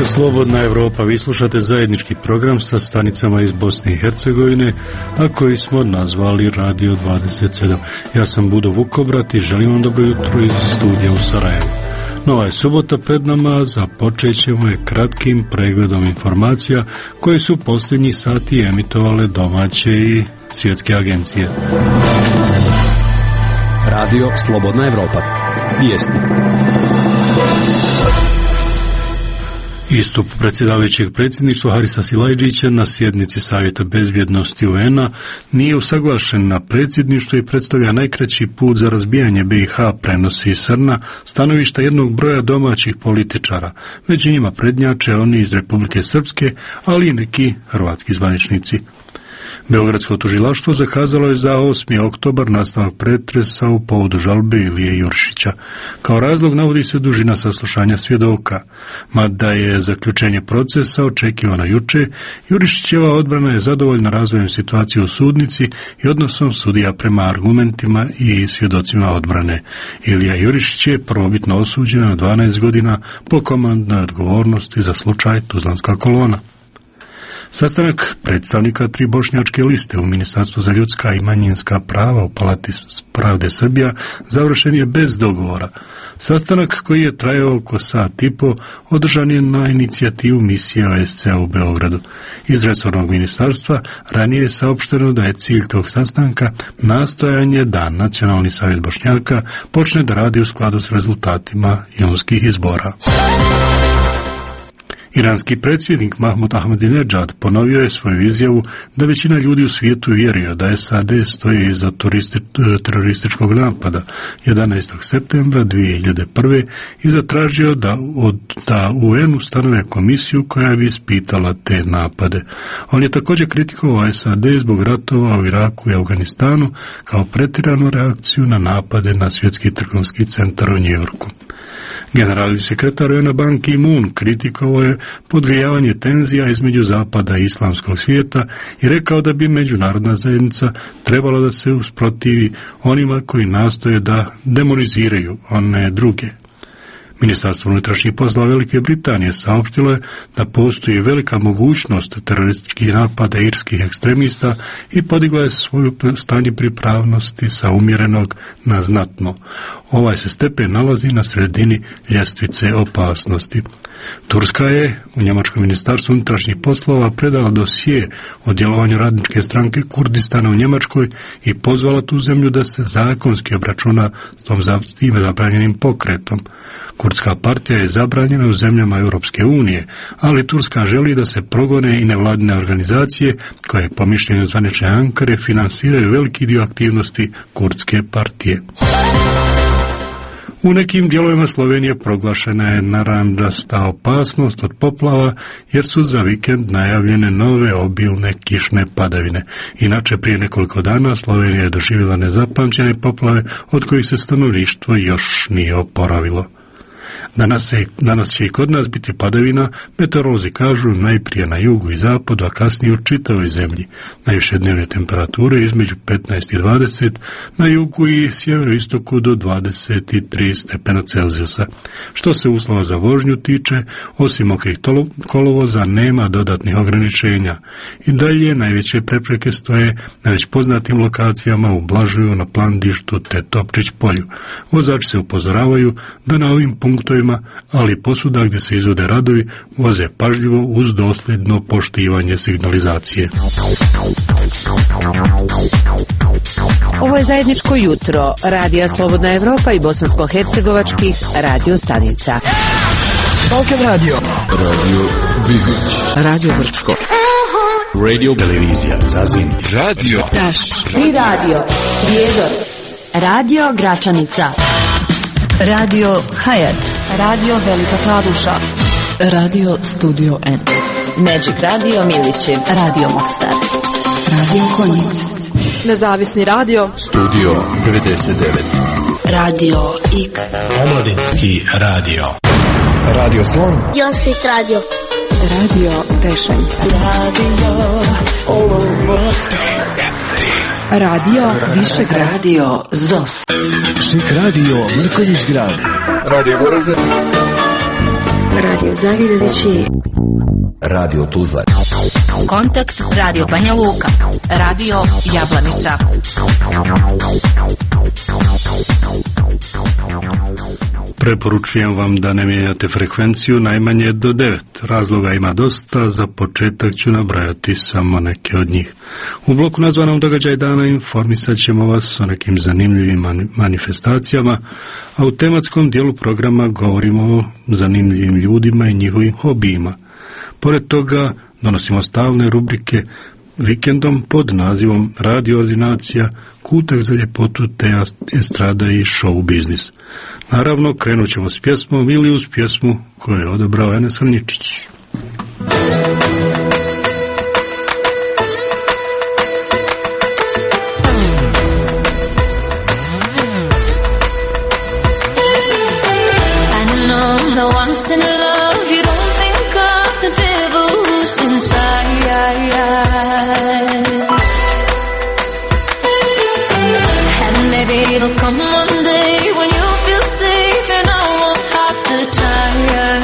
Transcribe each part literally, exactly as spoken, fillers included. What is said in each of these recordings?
Slobodna Evropa, vi slušate zajednički program sa stanicama iz Bosne i Hercegovine, a koji smo nazvali Radio dvadeset sedam. Ja sam Budo Vukobrat i želim vam dobro jutro iz studija u Sarajevu. Nova je subota pred nama, započet ćemo je kratkim pregledom informacija koje su posljednji sati emitovale domaće i svjetske agencije. Radio Slobodna Evropa. Vijesti. Istup predsjedavajućeg predsjedništva Harisa Silajdžića na sjednici Savjeta bezbjednosti U N-a nije usaglašen na predsjedništvu i predstavlja najkraći put za razbijanje B i H, prenosi Srna, stanovišta jednog broja domaćih političara. Među njima prednjače oni iz Republike Srpske, ali i neki hrvatski zvaničnici. Beogradsko tužilaštvo zakazalo je za osmi oktobar nastavak pretresa u povodu žalbe Ilije Jurišića. Kao razlog navodi se dužina saslušanja svjedoka. Mada je zaključenje procesa očekivano juče, Jurišićeva odbrana je zadovoljna razvojem situacije u sudnici i odnosom sudija prema argumentima i svjedocima odbrane. Ilija Jurišić je prvobitno osuđen na dvanaest godina po komandnoj odgovornosti za slučaj Tuzlanska kolona. Sastanak predstavnika tri bošnjačke liste u Ministarstvu za ljudska i manjinska prava u Palati pravde Srbija završen je bez dogovora. Sastanak, koji je trajao oko sat i po, održan je na inicijativu misije O S C-a u Beogradu. Iz resornog ministarstva ranije je saopšteno da je cilj tog sastanka nastojanje da Nacionalni savjet Bošnjaka počne da radi u skladu s rezultatima junskih izbora. Iranski predsjednik Mahmud Ahmadinejad ponovio je svoju izjavu da većina ljudi u svijetu vjeruje da S A D stoji iza terorističkog napada jedanaestog septembra dvije hiljade prve i zatražio da, od, da U N ustanove komisiju koja bi ispitala te napade. On je također kritikovao S A D zbog ratova u Iraku i Afganistanu kao pretjeranu reakciju na napade na svjetski trgovski centar u Njujorku. Generalni sekretar U N-a Ban Ki-moon kritikovao je podgrijavanje tenzija između zapada i islamskog svijeta i rekao da bi međunarodna zajednica trebala da se usprotivi onima koji nastoje da demoniziraju one druge. Ministarstvo unutrašnjih poslova Velike Britanije saopštilo je da postoji velika mogućnost terorističkih napada irskih ekstremista i podigla je svoju stanje pripravnosti sa umjerenog na znatno. Ovaj se stepen nalazi na sredini ljestvice opasnosti. Turska je u njemačkom ministarstvu unutrašnjih poslova predala dosije o djelovanju radničke stranke Kurdistana u Njemačkoj i pozvala tu zemlju da se zakonski obračuna s tom time zabranjenim pokretom. Kurdska partija je zabranjena u zemljama Europske unije, ali Turska želi da se progone i nevladine organizacije koje, po mišljenju zvanične Ankare, finansiraju veliki dio aktivnosti Kurdske partije. U nekim dijelovima Slovenije proglašena je narandžasta opasnost od poplava jer su za vikend najavljene nove obilne kišne padavine. Inače, prije nekoliko dana Slovenija je doživjela nezapamćene poplave od kojih se stanovništvo još nije oporavilo. Danas, je, danas će i kod nas biti padavina, meteorolozi kažu najprije na jugu i zapadu, a kasnije u čitavoj zemlji. Najviše dnevne temperature između petnaest i dvadeset, na jugu i sjeveroistoku do dvadeset tri stepena Celzijusa. Što se uslova za vožnju tiče, osim mokrih kolovoza nema dodatnih ograničenja. I dalje najveće prepreke stoje na već poznatim lokacijama u Blažuju, na Plandištu te Topčić polju. Vozači se upozoravaju da na ovim punktovima, ali posuda gdje se izvode radovi, voze pažljivo uz dosljedno poštivanje signalizacije. Ovo je zajedničko jutro Radija Slobodna Evropa i bosansko-hercegovačkih radio stanica. Balkan radio. Radio Bihoć. Radio Brčko. Radio Televizija Zazin. Radio Daš. I radio Prijedor. Radio Gračanica. Radio Hayat. Radio Velika Kladuša. Radio Studio N. Magic Radio Milići. Radio Mostar. Radio Konjic. Nezavisni radio. Studio devedeset devet. Radio X. Omladinski radio. Radio Slon. Josit radio. Radio Vešanje. Radio Radio Višegrad. Radio Zos. Šik radio Mrkonjić grad. Radio Goražde. Radio Zavidovići, Radio Tuzla, Kontakt Radio Banja Luka, Radio Jablanica. Preporučujem vam da ne mijenjate frekvenciju najmanje do devet. Razloga ima dosta, za početak ću nabrajati samo neke od njih. U bloku nazvanom Događaj dana informisat ćemo vas o nekim zanimljivim manifestacijama, a u tematskom dijelu programa govorimo o zanimljivim ljudima i njihovim hobijima. Pored toga donosimo stalne rubrike vikendom pod nazivom Radio ordinacija, kutak za ljepotu te estrada i show biznis. Naravno, krenut ćemo s pjesmom ili uz pjesmu koju je odabrao Enes Vrničić. It'll come one day when you feel safe and I won't have to tire.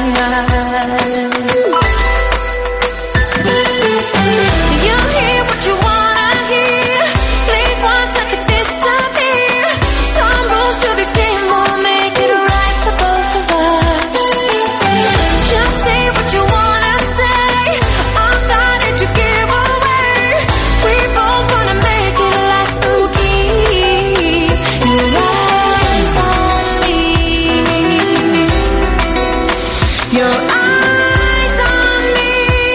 You hear what you wanna hear, blink once I could disappear. Some rules to the game will make it right for both of us. Just say what you wanna say, I'm starting to give away. We both wanna make it last, so keep your eyes on me. Your eyes on me.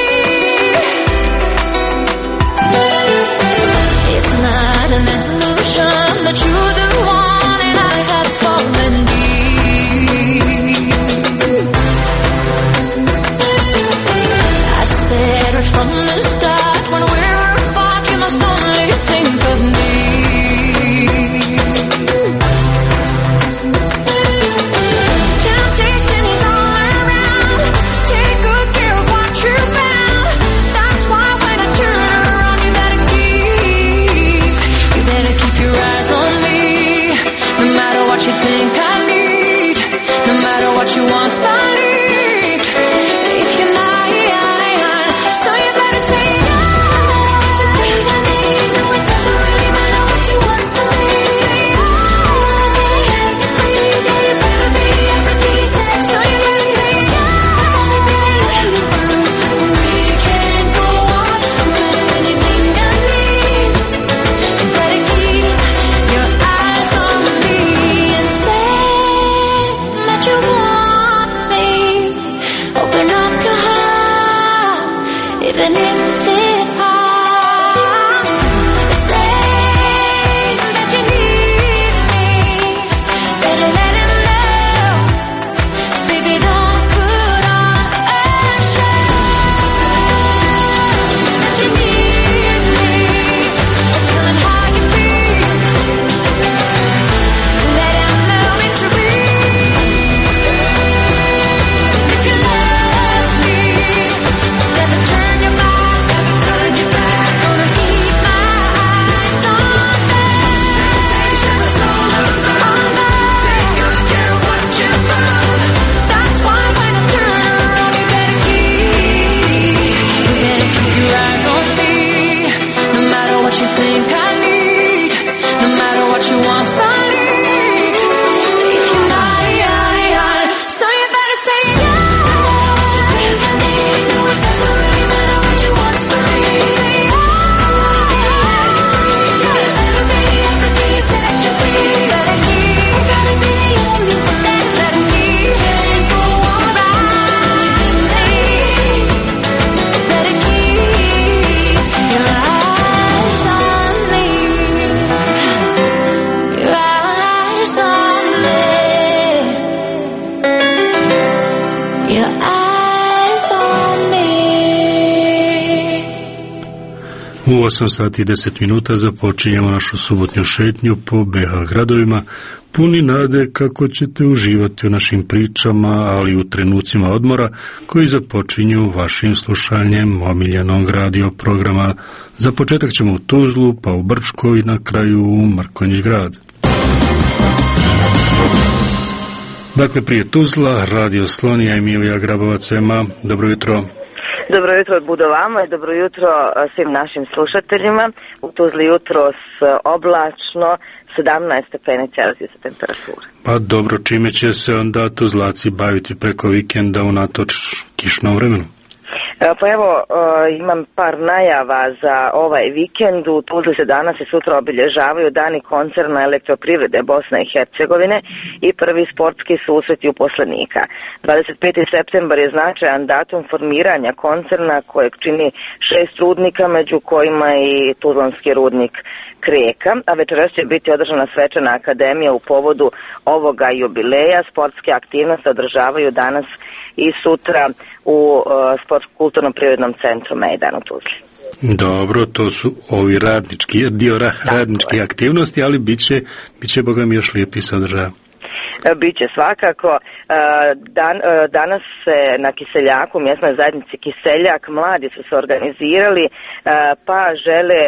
It's not an illusion that you're the one and I have fallen deep. I said right from the start, when we're apart you must only think of me. Temptation is all around. Take good care of what you found. That's why when I turn around, you better keep, you better keep your eyes on me. No matter what you think I need, no matter what you want I need. If you're mine, so you better say no. What you think I need, no it doesn't really matter what you want to believe. Say no. You better be everything said. So you better say no. We can't go on without what you think I need. You better keep your eyes on me and say that you want me. Open up your heart, even if it's hard. Say that you need me. Better let him know. Baby, don't put on a show. That you need me. Tell him how you feel. Let him know it's real. If you love me, never turn your back, never turn your back. Gonna keep my eyes on them. Temptation's all around. Take good care of what you found. That's why when I turn around, you better keep, you better keep your eyes on me. No matter what you think I need, no matter what you want I need. If you're mine, so you better say no. What you think I need, no it doesn't really matter what you want to believe. Say no. You better be everything you said you be. Better keep, you better be the only one. Better keep, can't go on without me. Better keep your eyes on me. Your eyes on me. Your eyes on me. U osam sati i deset minuta započinjemo našu subotnju šetnju po be ha gradovima, puni nade kako ćete uživati u našim pričama, ali i u trenucima odmora koji započinju vašim slušanjem omiljenog radio programa. Za početak ćemo u Tuzlu, pa u Brčko i na kraju u Mrkonjić grad. Dakle, prije Tuzla, Radio Slonija, Emilija Grabovac-Ema. Dobro jutro. Dobro jutro od Budovama i dobro jutro svim našim slušateljima. U Tuzli jutro s oblačno, sedamnaest stepeni Celzijusa temperatura. Pa dobro, čime će se onda Tuzlaci baviti preko vikenda unatoč kišnom vremenu? Pa evo, imam par najava za ovaj vikend. U Tuzli se danas i sutra obilježavaju dani koncerna Elektroprivrede Bosne i Hercegovine i prvi sportski susreti uposlenika. dvadeset peti septembar je značajan datum formiranja koncerna kojeg čini šest rudnika, među kojima i tuzlanski rudnik Krijeka, a večeras će biti održana svečana akademija u povodu ovoga jubileja. Sportske aktivnosti održavaju danas i sutra u uh, sportsko-kulturno-privrednom centru Mejdan u Tuzli. Dobro, to su ovi radnički, dio ra, radničke aktivnosti, ali bit će, bit će boga mi još lijepi sadržaj. Biće svakako. Dan, danas se na Kiseljaku, mjesnoj zajednici Kiseljak, mladi su se organizirali pa žele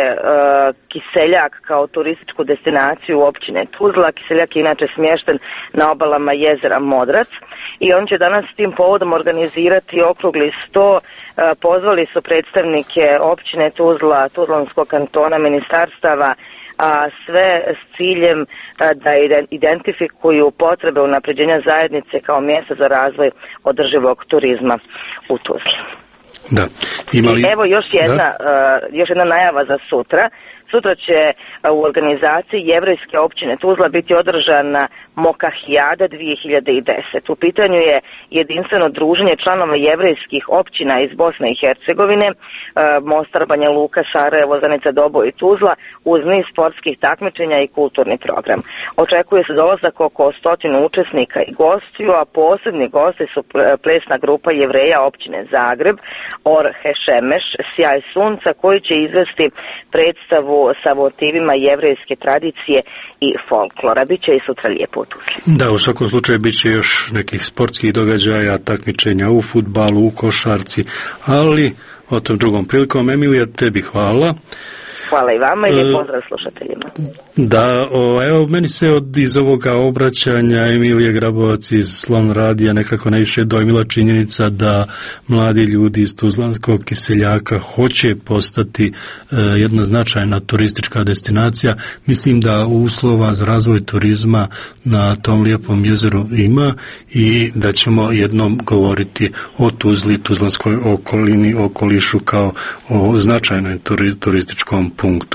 Kiseljak kao turističku destinaciju općine Tuzla. Kiseljak je inače smješten na obalama jezera Modrac i on će danas s tim povodom organizirati okrugli sto. Pozvali su predstavnike općine Tuzla, Tuzlanskog kantona, ministarstava, a sve s ciljem da identifikuju potrebe unapređenja zajednice kao mjesta za razvoj održivog turizma u Tuzli. Da. Imali... Evo još jedna, uh, još jedna najava za sutra. Sutra će uh, u organizaciji Jevrejske općine Tuzla biti održana Mokahijada dvije hiljade deset. U pitanju je jedinstveno druženje članova jevrejskih općina iz Bosne i Hercegovine, uh, Mostar, Banja Luka, Sarajevo, Zanica, Doboj i Tuzla, uz niz sportskih takmičenja i kulturni program. Očekuje se dolazak oko stotinu učesnika i gostiju, a posebni gosti su plesna grupa Jevreja općine Zagreb, Or Hešemeš, Sjaj sunca, koji će izvesti predstavu sa motivima jevrejske tradicije i folklora. Biće i sutra lijepo u Tuzli. Da, u svakom slučaju bit će još nekih sportskih događaja, takmičenja u fudbalu, u košarci, ali o tom drugom prilikom. Emilija, tebi hvala. Hvala i vama i lijep pozdrav slušateljima. Da, o, evo, meni se od iz ovoga obraćanja Emilije Grabovac iz Slon radija nekako najviše dojmila činjenica da mladi ljudi iz Tuzlanskog Kiseljaka hoće postati e, jedna značajna turistička destinacija. Mislim da uslova za razvoj turizma na tom lijepom jezeru ima i da ćemo jednom govoriti o Tuzli, Tuzlanskoj okolini, okolišu kao o značajnoj turi, turističkom punktu.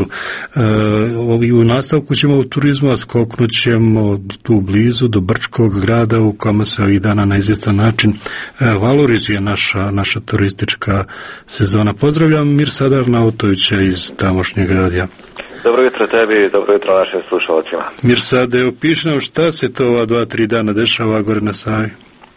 E, u nastavku ćemo u turizmu, a skoknut ćemo tu blizu do Brčkog grada u kome se ovih dana na izvjestan način e, valorizuje naša, naša turistička sezona. Pozdravljam Mirsadar Nautovića iz tamošnjeg radija. Dobro jutro tebi, dobro jutro našim slušalcima. Mirsade, opiši nam šta se to ova dva, tri dana dešava gore na Savi.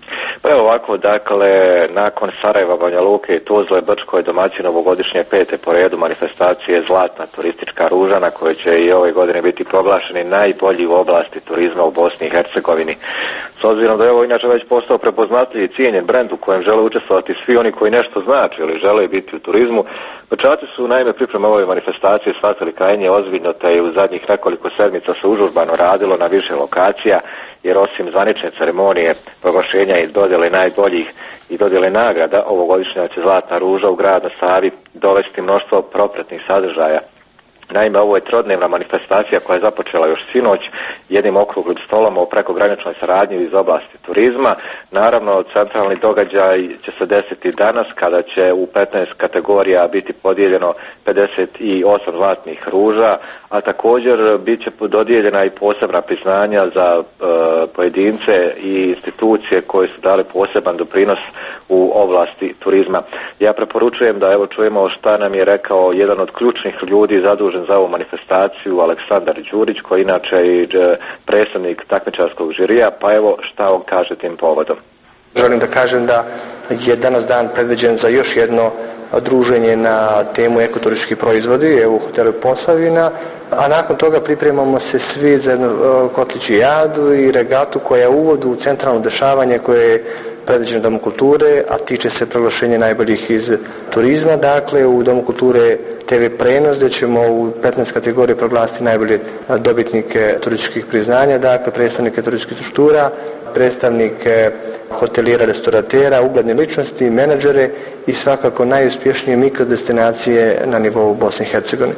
Pa evo ovako, dakle, nakon Sarajeva, Banja Luke i Tuzle, Brčko je domaćin ovogodišnje pete po redu manifestacije Zlatna turistička ruža, na kojoj će i ove godine biti proglašeni najbolji u oblasti turizma u Bosni i Hercegovini. S obzirom da je ovo inače već postao prepoznatljiv i cijenjen brend u kojem žele učestvovati svi oni koji nešto znači ili žele biti u turizmu, Brčaci su naime pripreme ove manifestacije shvatili krajnje ozbiljno, te je u zadnjih nekoliko sedmica se užurbano radilo na više lokacija, jer osim zvanične ceremonije proglašenja i dodjele najboljih i dodjele nagrada, ovogodišnja će Zlatna ruža u grad na Savi dovesti mnoštvo propratnih sadržaja. Naime, ovo je trodnevna manifestacija koja je započela još sinoć jednim okruglim stolom o prekograničnoj saradnji iz oblasti turizma. Naravno, centralni događaj će se desiti danas kada će u petnaest kategorija biti podijeljeno pedeset osam zlatnih ruža, a također bit će dodijeljena i posebna priznanja za e, pojedince i institucije koje su dali poseban doprinos u oblasti turizma. Ja preporučujem da evo čujemo šta nam je rekao jedan od ključnih ljudi zadužen za ovu manifestaciju, Aleksandar Đurić, koji inače je predstavnik takmičarskog žirija, pa evo šta on kaže tim povodom. Želim da kažem da je danas dan predviđen za još jedno druženje na temu ekoturistički proizvodi evo u hotelu Posavina, a nakon toga pripremamo se svi za jednu kotličijadu i regatu koja je uvod u centralno dešavanje koje je predviđeno Domu kulture, a tiče se proglašenja najboljih iz turizma. Dakle, u Domu kulture te ve prenos gdje ćemo u petnaest kategorije proglasiti najbolje dobitnike turističkih priznanja, dakle predstavnike turističkih struktura, predstavnike hotelijera, restoratera, ugledne ličnosti, menadžere i svakako najuspješnije mikrodestinacije na nivou Bosne i Hercegovine.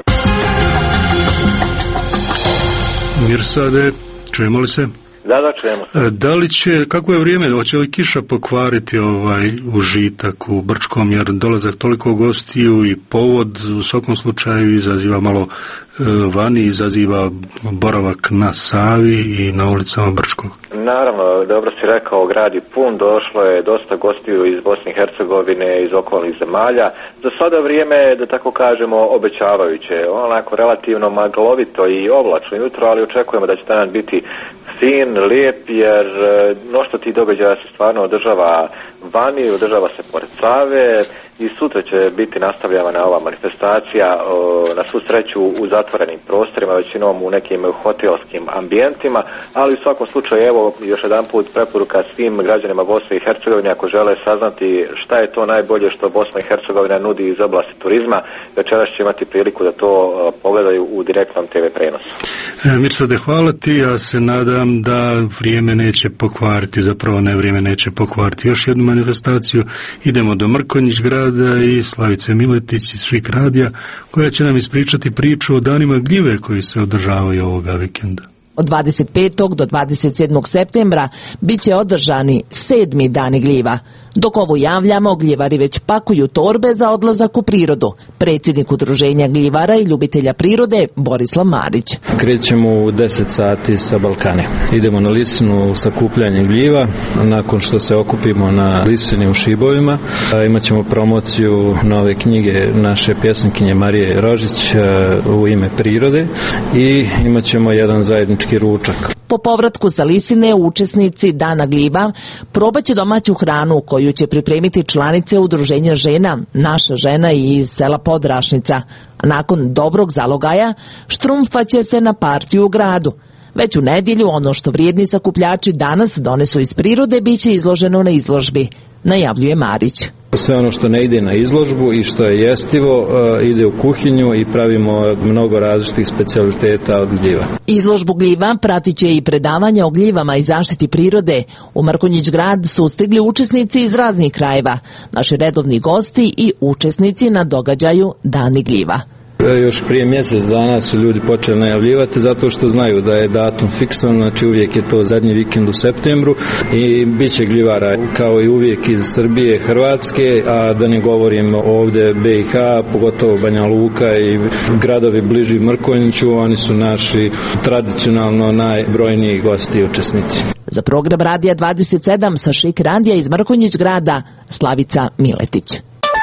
Mirsade, čujemo li se? Da, da, čujemo. Da li će, kako je vrijeme, hoće li kiša pokvariti ovaj užitak u Brčkom, jer dolazak toliko gostiju i povod u svakom slučaju izaziva malo e, vani, izaziva boravak na Savi i na ulicama Brčkog. Naravno, dobro si rekao, grad je pun, došlo je dosta gostiju iz Bosne i Hercegovine, iz okolnih zemalja. Za sada vrijeme je, da tako kažemo, obećavajuće, onako relativno maglovito i oblačno jutro, ali očekujemo da će danas biti fin, lijep, jer mnoštvo tih događaja se stvarno održava vani, održava se pored Save i sutra će biti nastavljena ova manifestacija, na svu sreću u zatvorenim prostorima, većinom u nekim hotelskim ambijentima, ali u svakom slučaju, evo, još jedan put preporuka svim građanima Bosne i Hercegovine, ako žele saznati šta je to najbolje što Bosna i Hercegovina nudi iz oblasti turizma, večeras će imati priliku da to pogledaju u direktnom te ve prenosu. E, Mirsade, hvala ti, ja se nadam da vrijeme neće pokvariti, zapravo ne vrijeme neće pokvariti još jednu manifestaciju. Idemo do Mrkonjić grada i Slavice Miletić iz Šik radija, koja će nam ispričati priču o danima gljive koji se održavaju ovoga vikenda. Od dvadeset petog do dvadeset sedmog septembra bit će održani sedmi dani gljiva. Dok ovo javljamo, gljivari već pakuju torbe za odlazak u prirodu. Predsjednik Udruženja gljivara i ljubitelja prirode Borislav Marić. Krećemo u deset sati sa Balkane. Idemo na Lisinu sakupljanje gljiva. Nakon što se okupimo na Lisini u Šibovima, imat ćemo promociju nove knjige naše pjesnikinje Marije Rožić u ime prirode i imat ćemo jedan zajednički ručak. Po povratku sa Lisine, učesnici Dana gljiva probat će domaću hranu koju će pripremiti članice Udruženja žena, Naša žena i iz sela Podrašnica. A nakon dobrog zalogaja, štrumfat će se na partiju u gradu. Već u nedjelju ono što vrijedni sakupljači danas donesu iz prirode bit će izloženo na izložbi, najavljuje Marić. Sve ono što ne ide na izložbu i što je jestivo ide u kuhinju i pravimo mnogo različitih specijaliteta od gljiva. Izložbu gljiva pratit će i predavanja o gljivama i zaštiti prirode. U Mrkonjić grad su stigli učesnici iz raznih krajeva, naši redovni gosti i učesnici na događaju Dani gljiva. Još prije mjesec dana su ljudi počeli najavljivati zato što znaju da je datum fiksan, znači uvijek je to zadnji vikend u septembru i bit će gljivara kao i uvijek iz Srbije, Hrvatske, a da ne govorim ovdje be i ha, pogotovo Banja Luka i gradovi bliži Mrkonjiću, oni su naši tradicionalno najbrojniji gosti i učesnici. Za program Radija dvadeset sedam sa Šik radija iz Mrkonjić grada, Slavica Miletić.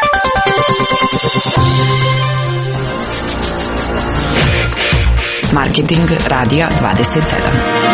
Marketing Radija dvadeset sedam.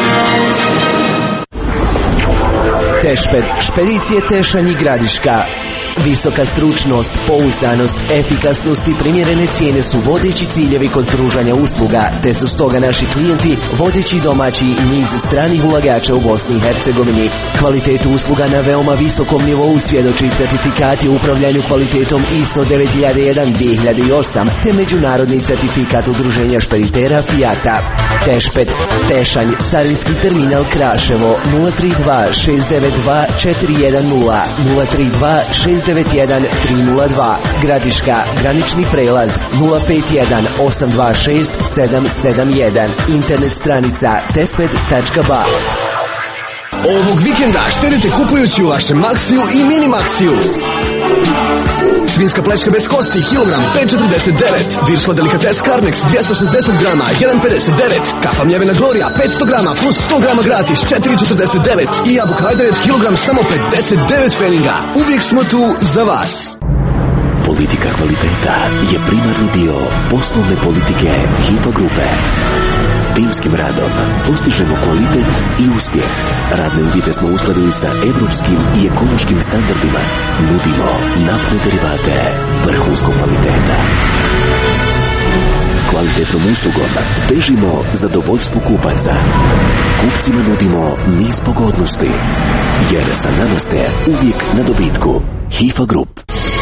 Tešped, špedicije Tešanj i Gradiška. Visoka stručnost, pouzdanost, efikasnost i primjerene cijene su vodeći ciljevi kod pružanja usluga, te su stoga naši klijenti vodeći domaći i niz stranih ulagača u Bosni i Hercegovini. Kvalitetu usluga na veoma visokom nivou svjedoči certifikati u upravljanju kvalitetom I S O devet hiljada jedan dvije hiljade osam te međunarodni certifikat Udruženja špeditera Fijata. Tešped, Tešanj, carinski terminal Kraševo, nula tri dva šest devet dva četiri jedan nula, nula tri dva šest devet jedan tri nula dva. Gradiška, granični prelaz nula pet jedan osam dva šest sedam sedam jedan. Internet stranica tešped tačka ba. Ovog vikenda štedite kupujući u vašem Maxiju i Mini Maxiju. Svinjska pleška bez kosti, kilogram pet četrdeset devet. Viršla delikates Carnex dvjesto šezdeset grama, jedan pedeset devet. Kafa mljevena Gloria petsto grama plus sto grama gratis, četiri četrdeset devet. I jabuka Ajdaret kilogram samo pedeset devet feninga. Uvijek smo tu za vas. Politika kvaliteta je primarni dio poslovne politike Hipo grupe. Timskim radom postižemo kvalitet i uspjeh. Radne uvjete smo uskladili sa evropskim i ekološkim standardima. Nudimo naftne derivate vrhunskog kvaliteta. Kvalitetnom uslugom težimo zadovoljstvu kupaca. Kupcima nudimo niz pogodnosti, jer sa nama ste uvijek na dobitku. Hifa Group.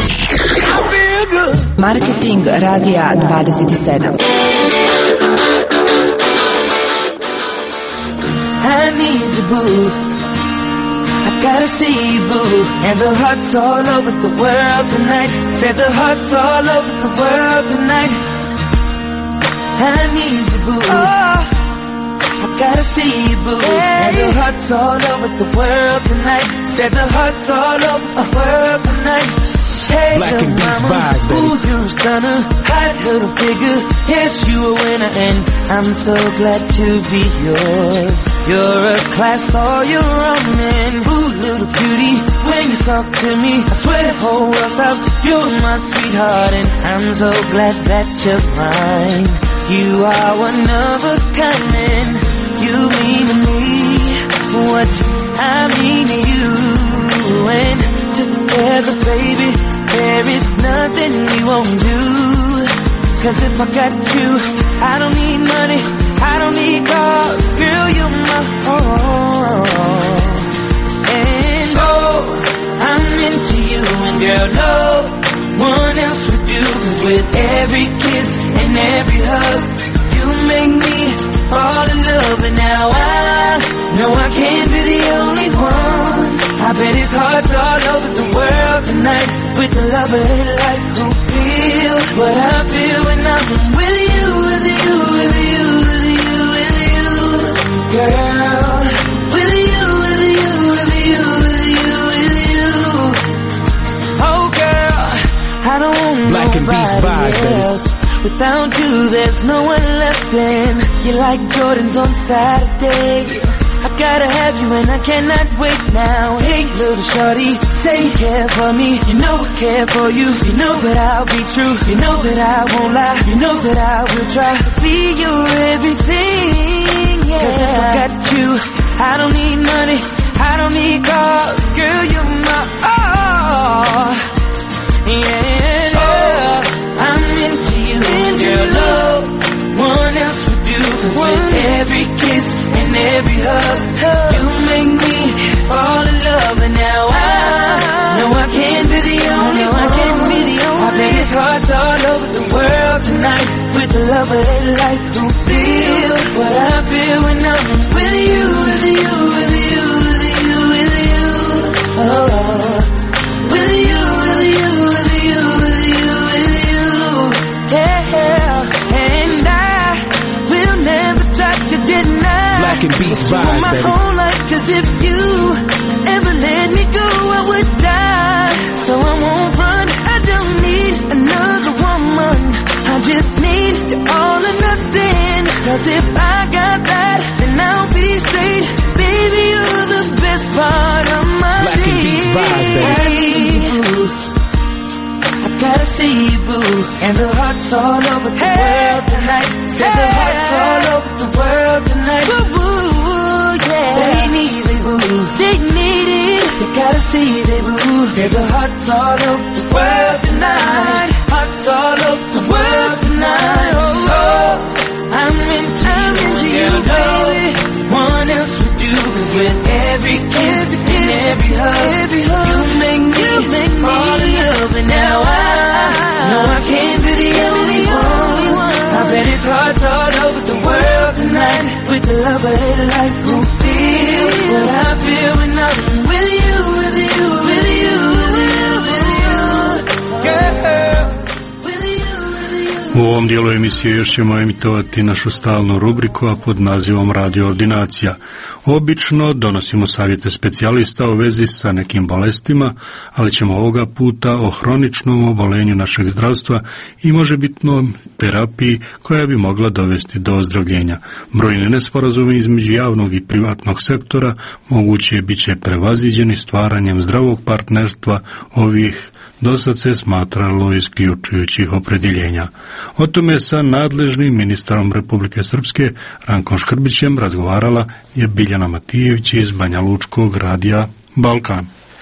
Marketing Radija dvadeset sedam. I need you, boo. gotta see you, boo. And the hearts all over the world tonight. Said the hearts all over the world tonight. I need you, boo. Oh, I gotta see you, boo. Hey. And the hearts all over the world tonight. Said the hearts all over the world tonight. Hey, Black and Beats mama, vibes, baby. ooh, you're a stunner, hot little figure. Yes, you a winner, and I'm so glad to be yours. You're a class all your own, and ooh, little cutie, when you talk to me, I swear the whole world stops. You're my sweetheart, and I'm so glad that you're mine. You are one of a kind, and you mean to me what I mean to you. And together, baby, there is nothing we won't do. Cause if I got you, I don't need money, I don't need cars. Girl, you're my all. And oh, I'm into you, and girl, no one else would do. Cause with every kiss and every hug, you make me fall in love. And now I know I can't be the only one. I bet it's hearts all over the world tonight. With the love of their life, who feels what I feel when I'm with you, with you, with you, with you, with you, girl. With you, with you, with you, with you, with you. Oh, girl, I don't want Black and Beats nobody vibes, else. Without you, there's no one left. And you're like Jordans on Saturday. I gotta have you and I cannot wait now. Hey, little shorty, say you care for me. You know I care for you. You know that I'll be true. You know that I won't lie. You know that I will try to be your everything, yeah. Cause if I got you, I don't need money, I don't need cars. Girl, you're my all. Yeah, oh, I'm into you, and girl, love one else would do. Cause with every kiss and every hug, you make me fall in love. And now I know I can't be the only one. I can't be the only. I bet it's hearts all over the world tonight. With the love of their life, who feels what I feel when I'm with you, with you, with you, with you, with you. Oh, with you, with you, with you, with you, with you. Yeah, and I will never try to deny. Black and Beats you vibes, my baby. whole life, cause if you ever let me go, I would die. So I won't run, I don't need another woman. I just need you all or nothing. Cause if I got that, then I'll be straight. Baby, you're the best part of my Black day. and Beats vibes, baby. I gotta see you, boo. And the hearts all over the hey. world tonight. Said hey. the hearts all over the world tonight. Woo, woo, yeah. They need it, boo. They need it. They gotta see it, boo. Said the hearts all over the world tonight. Hearts all over the world tonight. Oh, oh. I'm into I'm you, into you, baby. One else would do. Cause with every kiss and every hug, every hug, you make me, you make me fall in love. And now I know I can't be the only one. I bet it's hearts all over the world tonight. With the love of their life, who feels what I feel when I'm with you, with you, with you, with you, with you, girl. U ovom dijelu emisije još ćemo emitovati našu stalnu rubriku, a pod nazivom Radio ordinacija. Obično donosimo savjete specijalista u vezi sa nekim bolestima, ali ćemo ovoga puta o hroničnom obolenju našeg zdravstva i možebitnoj terapiji koja bi mogla dovesti do ozdravljenja. Brojni nesporazumi između javnog i privatnog sektora moguće bit će prevaziđeni stvaranjem zdravog partnerstva ovih dosad se smatralo isključujućih opredjeljenja. O tome sa nadležnim ministrom Republike Srpske Rankom Škrbićem razgovarala je Biljana Matijević iz Banja Lučkog radija Balkan.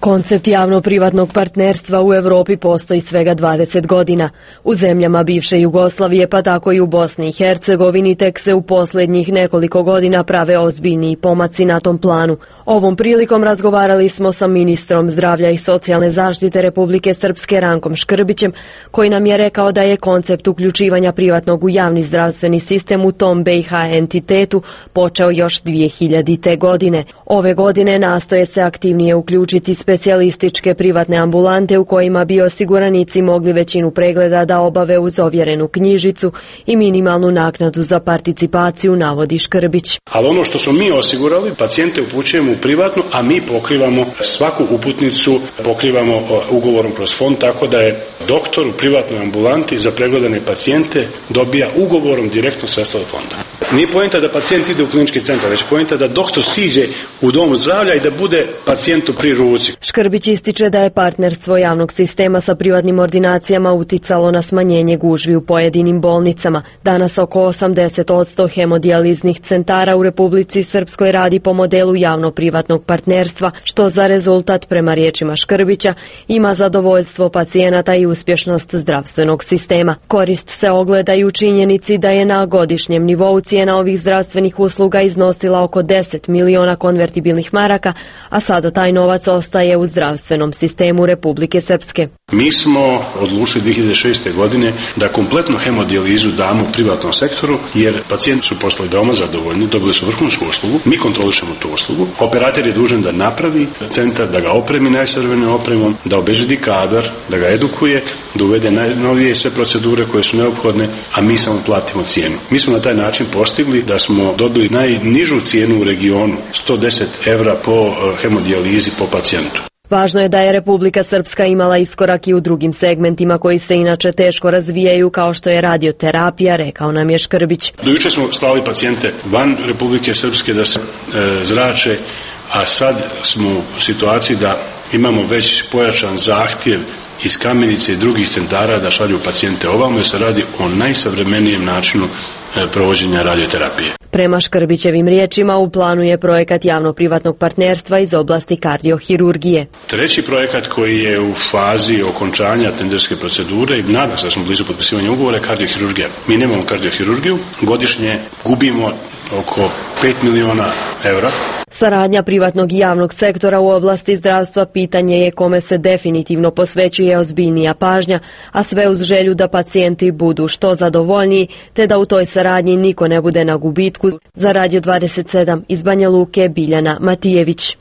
Koncept javno-privatnog partnerstva u Europi postoji svega dvadeset godina. U zemljama bivše Jugoslavije, pa tako i u Bosni i Hercegovini, tek se u posljednjih nekoliko godina prave ozbiljniji pomaci na tom planu. Ovom prilikom razgovarali smo sa ministrom zdravlja i socijalne zaštite Republike Srpske Rankom Škrbićem, koji nam je rekao da je koncept uključivanja privatnog u javni zdravstveni sistem u tom B i H entitetu počeo još dvije hiljadite. godine. Ove godine nastoje se aktivnije uključiti specijalističke privatne ambulante u kojima bi osiguranici mogli većinu pregleda da obave uz ovjerenu knjižicu i minimalnu naknadu za participaciju, navodi Škrbić. Ali ono što smo mi osigurali, pacijente upućujemo u privatnu, a mi pokrivamo svaku uputnicu, pokrivamo ugovorom kroz fond, tako da je doktor u privatnoj ambulanti za pregledane pacijente dobija ugovorom direktno sredstva od fonda. Nije poenta da pacijent ide u klinički centar, već poenta da doktor siđe u domu zdravlja i da bude pacijentu pri ruci. Škrbić ističe da je partnerstvo javnog sistema sa privatnim ordinacijama uticalo na smanjenje gužvi u pojedinim bolnicama. Danas oko osamdeset posto hemodijaliznih centara u Republici Srpskoj radi po modelu javno-privatnog partnerstva, što za rezultat, prema riječima Škrbića, ima zadovoljstvo pacijenata i uspješnost zdravstvenog sistema. Korist se ogleda i u činjenici da je na godišnjem nivou cijena ovih zdravstvenih usluga iznosila oko deset miliona konvertibilnih maraka, a sada taj novac ostaje u zdravstvenom sistemu Republike Srpske. Mi smo odlučili dvije hiljade šeste. godine da kompletnu hemodijalizu damo privatnom sektoru, jer pacijenti su postali veoma zadovoljni, dobili su vrhunsku uslugu, mi kontrolišemo tu uslugu, operator je dužan da napravi centar, da ga opremi najsavremenijom opremom, da obezbedi kadar, da ga edukuje, da uvede najnovije sve procedure koje su neophodne, a mi samo platimo cijenu. Mi smo na taj način postigli da smo dobili najnižu cijenu u regionu, sto deset evra po hemodijalizi po pacijentu. Važno je da je Republika Srpska imala iskorak i u drugim segmentima koji se inače teško razvijaju, kao što je radioterapija, rekao nam je Škrbić. Do jučer smo slali pacijente van Republike Srpske da se e, zrače, a sad smo u situaciji da imamo već pojačan zahtjev iz Kamenice i drugih centara da šalju pacijente ovamo, jer se radi o najsavremenijem načinu e, provođenja radioterapije. Prema Škrbićevim riječima, u planu je projekat javno-privatnog partnerstva iz oblasti kardiohirurgije. Treći projekat koji je u fazi okončanja tenderske procedure i nadam se da smo blizu potpisivanja ugovora je kardiohirurgija. Mi nemamo kardiohirurgiju, godišnje gubimo oko pet miliona eura. Saradnja privatnog i javnog sektora u oblasti zdravstva pitanje je kome se definitivno posvećuje ozbiljnija pažnja, a sve uz želju da pacijenti budu što zadovoljniji, te da u toj saradnji niko ne bude na gubitku. Za Radio dvadeset sedam iz Banja Luke, Biljana Matijević.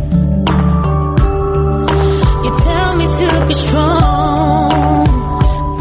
Be strong.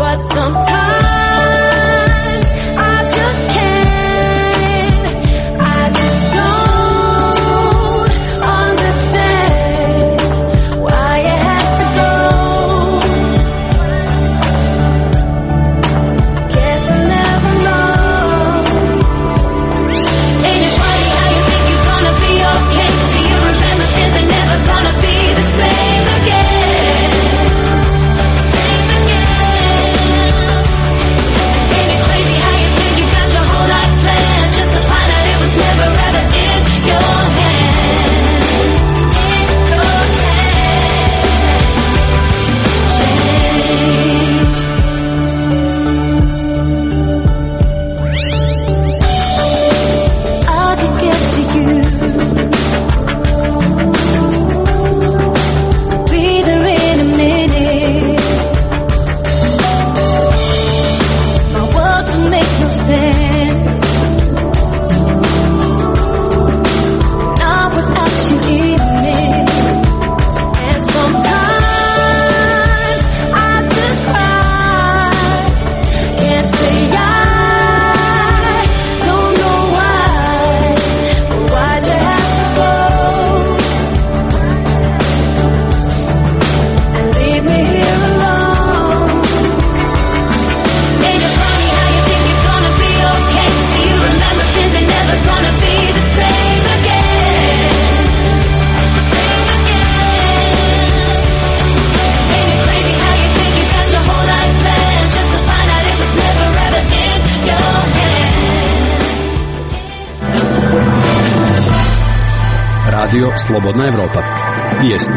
Radio Slobodna Evropa. Vijesti.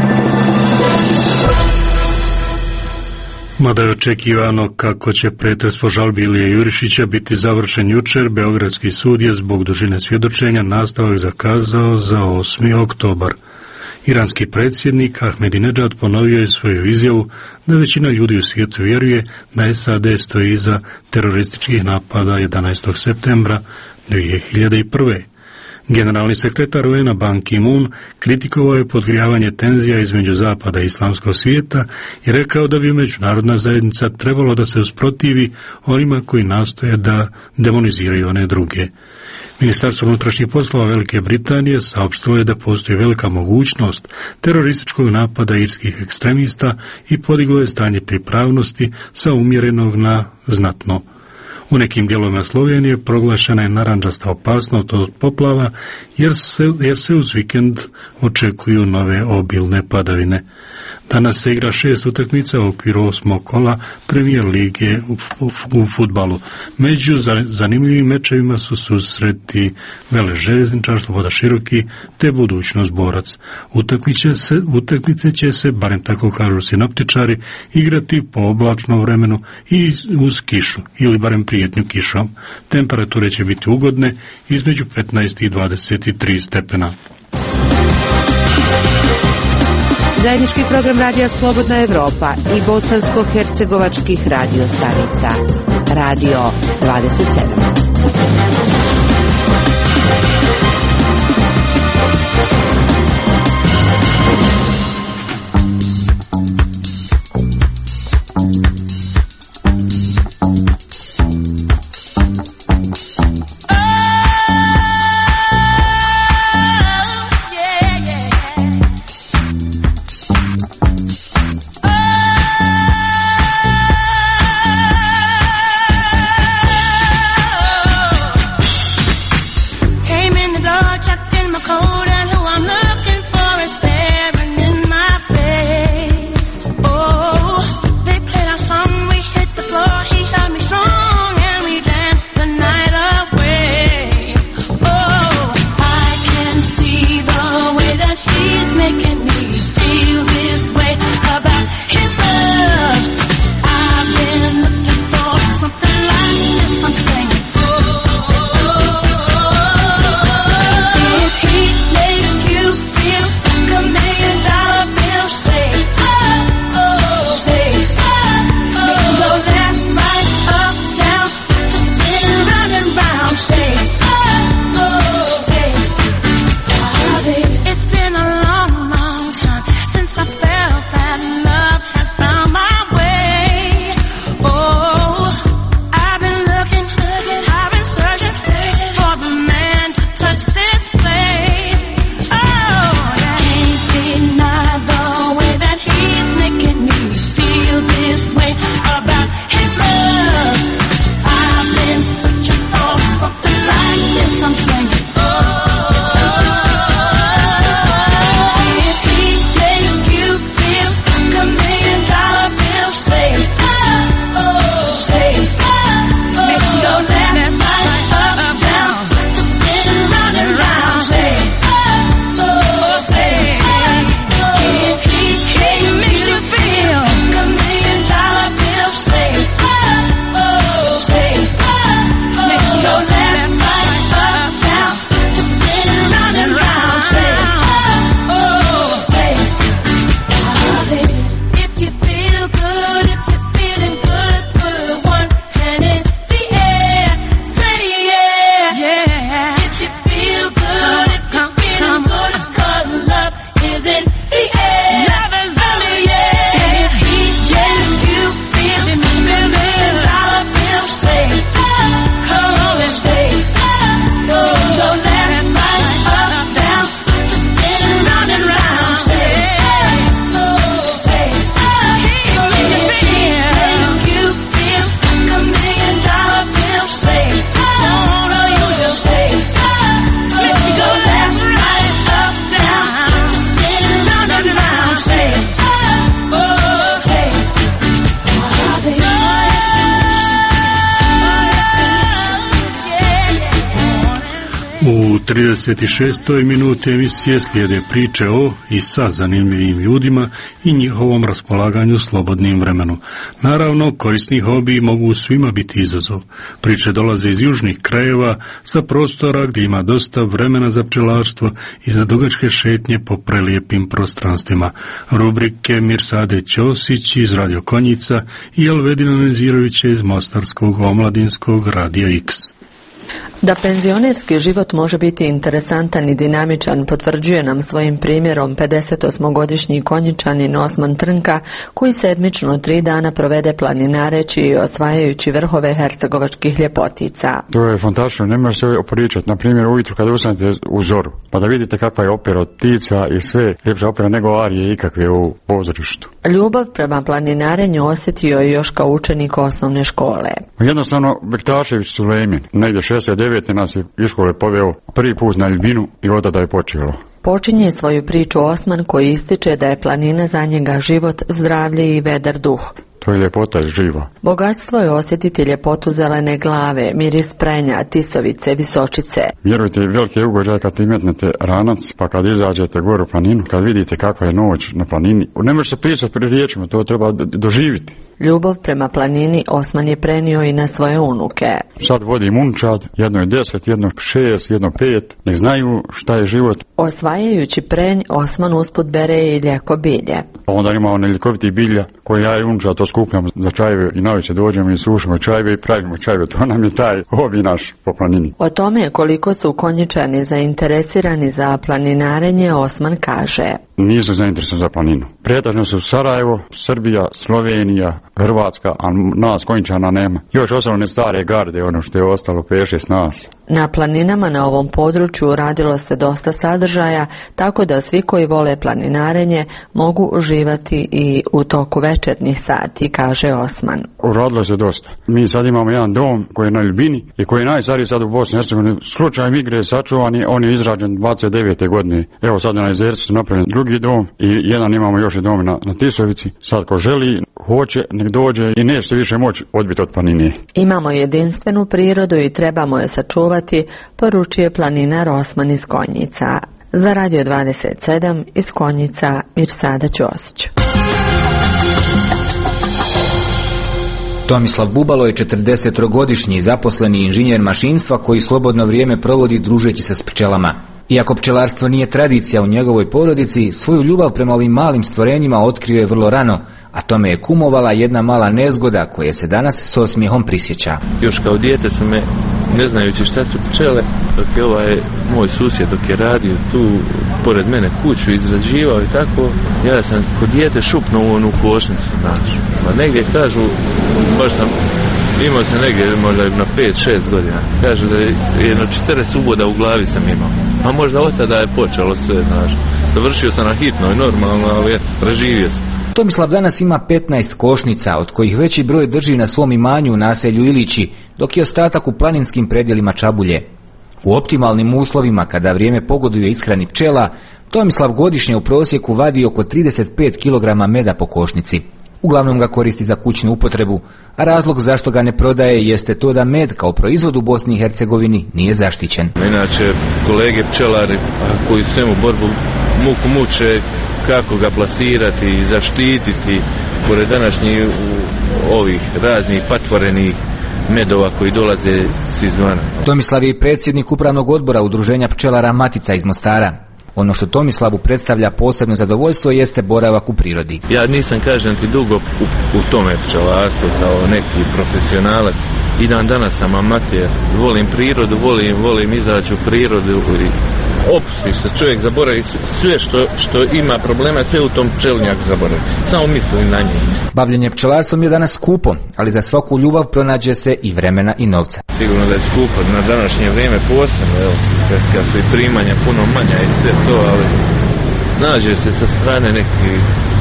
Mada je očekivano kako će pretres po žalbi Ilije Jurišića biti završen jučer, Beogradski sud je zbog dužine svjedočenja nastavak zakazao za osmi oktobar. Iranski predsjednik Ahmadinejad ponovio je svoju izjavu da većina ljudi u svijetu vjeruje da S A D stoji iza terorističkih napada jedanaestog septembra dvije hiljade prve. Generalni sekretar U N-a Ban Ki-moon kritikovao je podgrijavanje tenzija između zapada i islamskog svijeta i rekao da bi međunarodna zajednica trebalo da se usprotivi onima koji nastoje da demoniziraju one druge. Ministarstvo unutrašnjih poslova Velike Britanije saopštilo je da postoji velika mogućnost terorističkog napada irskih ekstremista i podiglo je stanje pripravnosti sa umjerenog na znatno. U nekim dijelovima Slovenije proglašena je narandžasta opasnost od poplava jer se, jer se uz vikend očekuju nove obilne padavine. Danas se igra šest utakmica u okviru osmog kola Premier lige u, u, u fudbalu. Među zanimljivim mečevima su susreti Vele Željezničar, Sloboda Široki te Budućnost Borac. Utakmice, se, utakmice će se, barem tako kažu sinoptičari, igrati po oblačnom vremenu i uz kišu ili barem prijetnju kišom. Temperature će biti ugodne između petnaest i dvadeset tri stepena. Zajednički program Radija Slobodna Evropa i bosansko-hercegovačkih radio stanica. Radio dvadeset sedam. trideset šestoj minuti emisije slijede priče o i sa zanimljivim ljudima i njihovom raspolaganju slobodnim vremenom. Naravno, korisni hobiji mogu svima biti izazov. Priče dolaze iz južnih krajeva sa prostora gdje ima dosta vremena za pčelarstvo i za dugačke šetnje po prelijepim prostranstvima. Rubrike Mirsade Ćosić iz Radio Konjica i Alvedina Nezirovića iz Mostarskog omladinskog Radija X. Da penzionerski život može biti interesantan i dinamičan potvrđuje nam svojim primjerom pedesetosmogodišnji Konjičanin Osman Trnka, koji sedmično tri dana provede planinareći i osvajajući vrhove hercegovačkih ljepotica. To je fantastično, ne može se opričati. Na primjer, ujutru kada ustanete u zoru, pa da vidite kakva je opera od ptica i sve ljepša opera nego arije ikakve u pozorištu. Ljubav prema planinarenju osjetio je još kao učenik osnovne škole. Jednostavno, Bektašević Sulejmin, negdje šezdeset devete nas je iz škole poveo prvi put na Ljubinu i od tada je počelo. Počinje svoju priču Osman, koji ističe da je planina za njega život, zdravlje i vedar duh. To je ljepota živa. Bogatstvo je osjetiti ljepotu zelene glave, miris prenja, tisovice, visočice. Vjerujte, veliki je ugođaj kad ti metnete ranac, pa kad izađete gore u planinu, kad vidite kakva je noć na planini. Ne može se pisati pri riječima, to treba doživjeti. Ljubav prema planini Osman je prenio i na svoje unuke. Sad vodim unčad, jedno je deset, jedno šest, jedno pet, nek znaju šta je život. Osvajajući prenj, Osman usput bere i ljeko bilje. Onda ima one ljekoviti bilja koje ja i unčad to skupljamo za čajeve i naviće dođemo i sušimo čajeve i pravimo čajeve. To nam je taj hobi naš po planini. O tome koliko su Konjičani zainteresirani za planinarenje, Osman kaže: nisu zainteresirani za planinu. Pretežno su Sarajevo, Srbija, Slovenija, Hrvatska, a nas Konjičana nema. Još ostalo ne stare garde, ono što je ostalo pet šest nas. Na planinama na ovom području radilo se dosta sadržaja, tako da svi koji vole planinarenje mogu uživati i u toku večernjih sati, kaže Osman. Uradilo se dosta. Mi sad imamo jedan dom koji je na Ljubini i koji je najstariji sad u Bosni i Hercegovini. Slučajem igre je sačuvan, on je izrađen dvadeset devete godine. Evo sad na Jezercu su napravljen drugi dom i jedan imamo još i dom na, na Tisovici. Sad ko želi, hoće, nek dođe i neće se više moći odbiti od planine. Imamo jedinstvenu prirodu i trebamo je sačuvati, poručuje planinar Osman iz Konjica. Za Radio dvadeset sedam iz Konjica, Mirsada Ćosić. Tomislav Bubalo je četrdesetogodišnji zaposleni inženjer mašinstva koji slobodno vrijeme provodi družeći se s pčelama. Iako pčelarstvo nije tradicija u njegovoj porodici, svoju ljubav prema ovim malim stvorenjima otkrio je vrlo rano, a tome je kumovala jedna mala nezgoda koje se danas s osmijehom prisjeća. Još kao dijete sam me, ne znajući šta su pčele, dok je ovaj moj susjed dok je radio tu pored mene kuću izrađivao i tako, ja sam kod dijete šupnuo u onu košnicu, znači. Pa negdje kažu, baš sam imao sam negdje možda na pet šest godina, kažu da je jedno četrdeset uboda u glavi sam imao. A možda od tada je počelo sve, znaš. Završio sam na hitnoj, normalno, ali preživio sam. Tomislav danas ima petnaest košnica, od kojih veći broj drži na svom imanju u naselju Ilići, dok je ostatak u planinskim predjelima Čabulje. U optimalnim uslovima, kada vrijeme pogoduje ishrani pčela, Tomislav godišnje u prosjeku vadi oko trideset pet kilograma meda po košnici. Uglavnom ga koristi za kućnu upotrebu, a razlog zašto ga ne prodaje jeste to da med kao proizvod u Bosni i Hercegovini nije zaštićen. Inače, kolege pčelari koji u svemu borbu muku muče kako ga plasirati i zaštititi pored današnjih ovih raznih patvorenih medova koji dolaze s izvana. Tomislav je i predsjednik upravnog odbora udruženja pčelara Matica iz Mostara. Ono što Tomislavu predstavlja posebno zadovoljstvo jeste boravak u prirodi. Ja nisam, kažem ti, dugo u, u tome pčelarstvu kao neki profesionalac. I dan danas sam amater, volim prirodu, volim, volim izaći u prirodu i opusti se, čovjek zaboravi sve što, što ima problema, sve u tom pčelnjaku zaboravi. Samo mislim na njih. Bavljenje pčelarstvom je danas skupo, ali za svaku ljubav pronađe se i vremena i novca. Sigurno da je skupo, na današnje vrijeme posebno, evo, kad, kad su i primanja puno manja i sve to, ali nađe se sa strane neki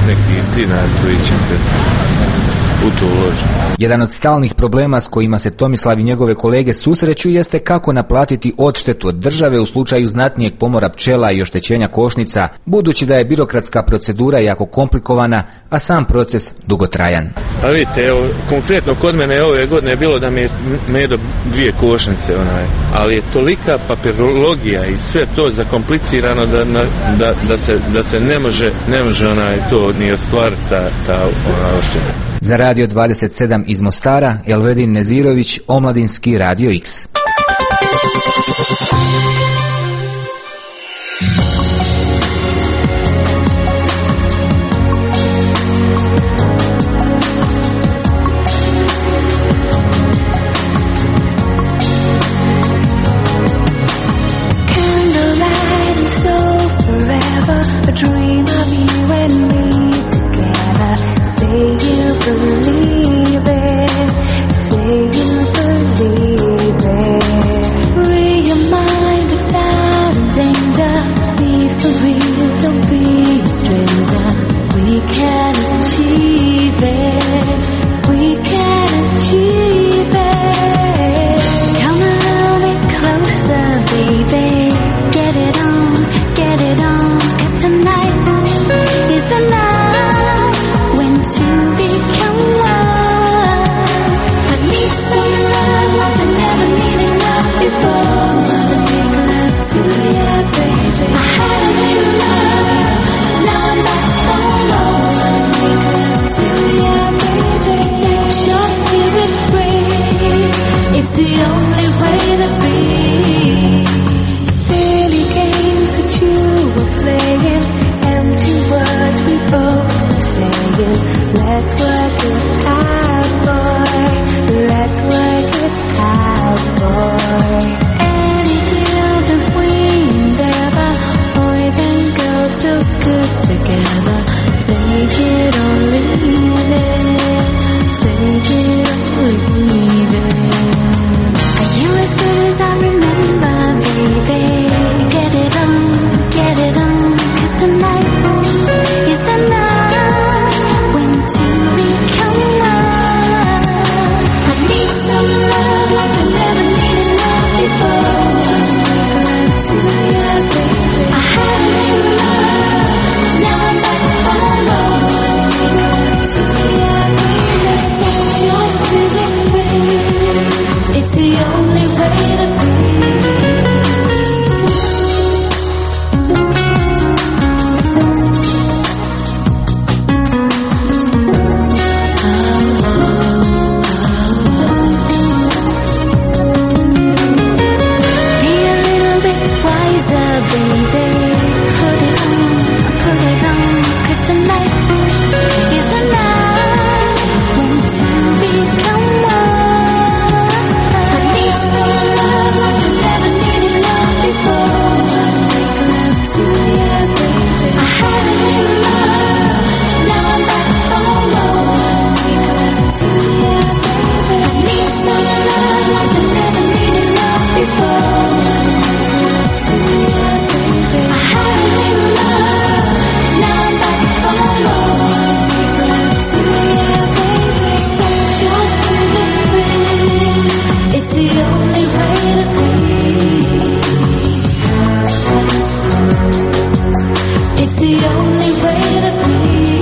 neki dinar koji ćete u to uložiti. Jedan od stalnih problema s kojima se Tomislav i njegove kolege susreću jeste kako naplatiti odštetu od države u slučaju znatnijeg pomora pčela i oštećenja košnica, budući da je birokratska procedura jako komplikovana, a sam proces dugotrajan. A vidite, evo, konkretno kod mene ove godine je bilo da mi je medo dvije košnice, onaj, ali je tolika papirologija i sve to zakomplicirano da, na, da, da, se, da se ne može, ne može onaj, to ni ostvariti ta, ta ona ošteta. Za Radio dvadeset sedam iz Mostara, Elvedin Nezirović, Omladinski Radio X. Believe it, say you believe it. Free your mind without danger. Be for real, don't be a stranger. We can achieve it, we can achieve it. Come a little bit closer, baby. Get it on, get it on. 'Cause tonight is the night when two become one. I need some love like I never needed love before. Make love to you, baby. I had a little love, now I'm back for more. Make love to you, baby. Set your spirit free. It's the only way to be. Silly games that you were playing, empty words we both were saying. Let's work it out, boy. Let's work it out, boy. Any deal that we endeavor, boys and girls look good together. Take it or leave it. Take it or leave it. Are you as good as I remember, baby? Get it on, get it on. 'Cause tonight is the night when two become one. I need some love like I never needed love before. Love to you, baby. I had a little love, now I'm back for more. Love to you, baby. Set your spirit free. It's the only way to be. Be a little bit wiser, baby. Put it on, put it on. 'Cause tonight is the night when two become one. I need some love like I never needed love before. Make love to you, baby. I had a little love, now I'm back for more. Make love to you, baby. I need some love like I never needed love before. To you, baby. I had a little love, now I'm back for more. Make love to you, baby. Set your spirit free. It's the only way to be. It's the only way to be.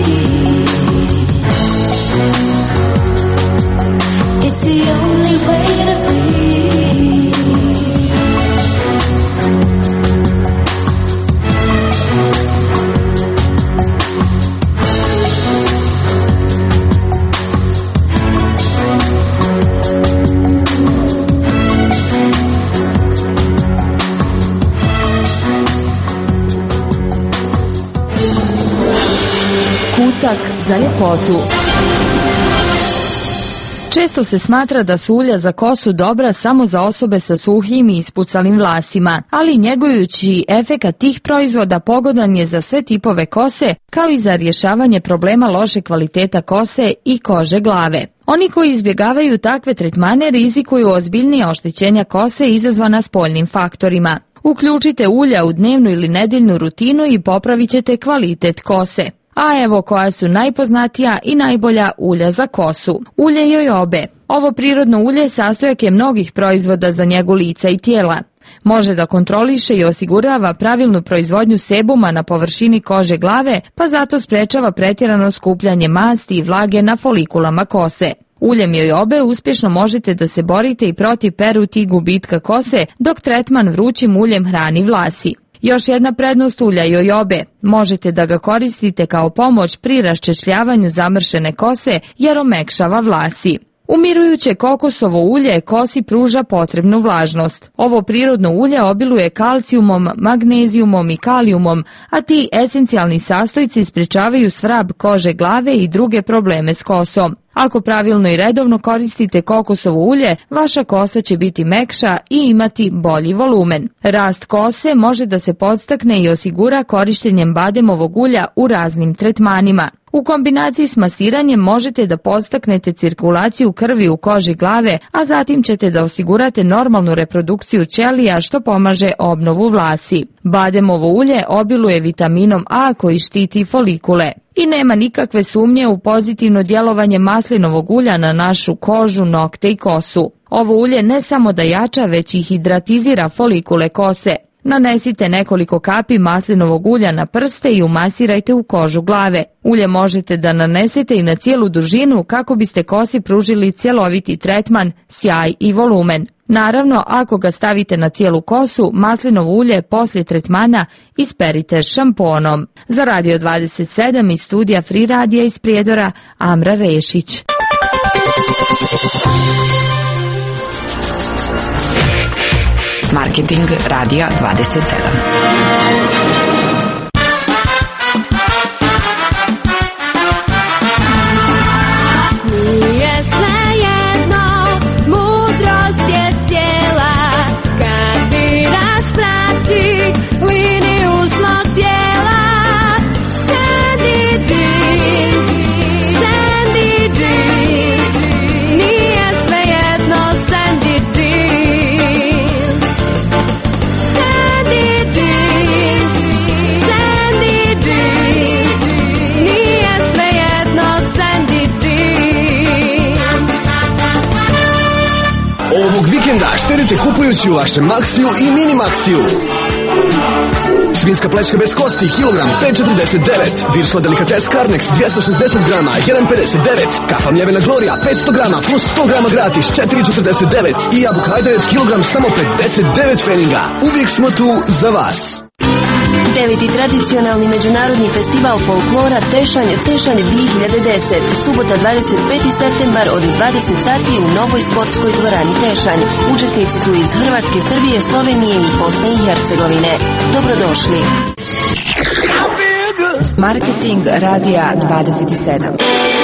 It's the only way to be. Kutak za ljepotu. Često se smatra da su ulja za kosu dobra samo za osobe sa suhim i ispucalim vlasima, ali njegujući efekat tih proizvoda pogodan je za sve tipove kose, kao i za rješavanje problema loše kvaliteta kose i kože glave. Oni koji izbjegavaju takve tretmane rizikuju ozbiljnije oštećenja kose izazvana spoljnim faktorima. Uključite ulja u dnevnu ili nedeljnu rutinu i popravit ćete kvalitet kose. A evo koja su najpoznatija i najbolja ulja za kosu. Ulje jojobe. Ovo prirodno ulje sastojak je mnogih proizvoda za njegu lica i tijela. Može da kontroliše i osigurava pravilnu proizvodnju sebuma na površini kože glave, pa zato sprečava pretjerano skupljanje masti i vlage na folikulama kose. Uljem jojobe uspješno možete da se borite i protiv peruti i gubitka kose, dok tretman vrućim uljem hrani vlasi. Još jedna prednost ulja jojobe, možete da ga koristite kao pomoć pri raščešljavanju zamršene kose jer omekšava vlasi. Umirujuće kokosovo ulje kosi pruža potrebnu vlažnost. Ovo prirodno ulje obiluje kalcijumom, magnezijumom i kalijumom, a ti esencijalni sastojci sprečavaju svrab kože glave i druge probleme s kosom. Ako pravilno i redovno koristite kokosovo ulje, vaša kosa će biti mekša i imati bolji volumen. Rast kose može da se podstakne i osigura korištenjem bademovog ulja u raznim tretmanima. U kombinaciji s masiranjem možete da podstaknete cirkulaciju krvi u koži glave, a zatim ćete da osigurate normalnu reprodukciju ćelija što pomaže obnovu vlasi. Bademovo ulje obiluje vitaminom A koji štiti folikule. I nema nikakve sumnje u pozitivno djelovanje maslinovog ulja na našu kožu, nokte i kosu. Ovo ulje ne samo da jača, već i hidratizira folikule kose. Nanesite nekoliko kapi maslinovog ulja na prste i umasirajte u kožu glave. Ulje možete da nanesete i na cijelu dužinu kako biste kosi pružili cjeloviti tretman, sjaj i volumen. Naravno, ako ga stavite na cijelu kosu, maslinovo ulje poslije tretmana isperite šamponom. Za Radio dvadeset sedam iz studija Free Radija iz Prijedora, Amra Rešić. Marketing Radija dvadeset sedam. Nije svejedno, mudrost je cijela, kad biraš prati liniju svog tijela. Sandy jeans, Sandy jeans, nije svejedno Sandy jeans. Sandy jeans, Sandy jeans, nije svejedno Sandy jeans. Ovog vikenda štedite kupujući u vašem Maxiju i Mini Maxiju. Svinjska plećka bez kosti, kilogram, pet četrdeset devet. Viršla delikates Carnex, dvjesto šezdeset grama, jedan pedeset devet. Kafa mljevena Gloria, petsto grama, plus sto grama gratis, četiri četrdeset devet. I jabuka Ajdaret, kilogram, samo pedeset devet pfenninga. Uvijek smo tu za vas. Deveti tradicionalni međunarodni festival folklora Tešanj, Tešanj dvije hiljade deset, subota dvadeset peti septembar od dvadeset sati u novoj sportskoj dvorani Tešanj. Učesnici su iz Hrvatske, Srbije, Slovenije i Bosne i Hercegovine. Dobrodošli. Marketing Radija dvadeset sedam.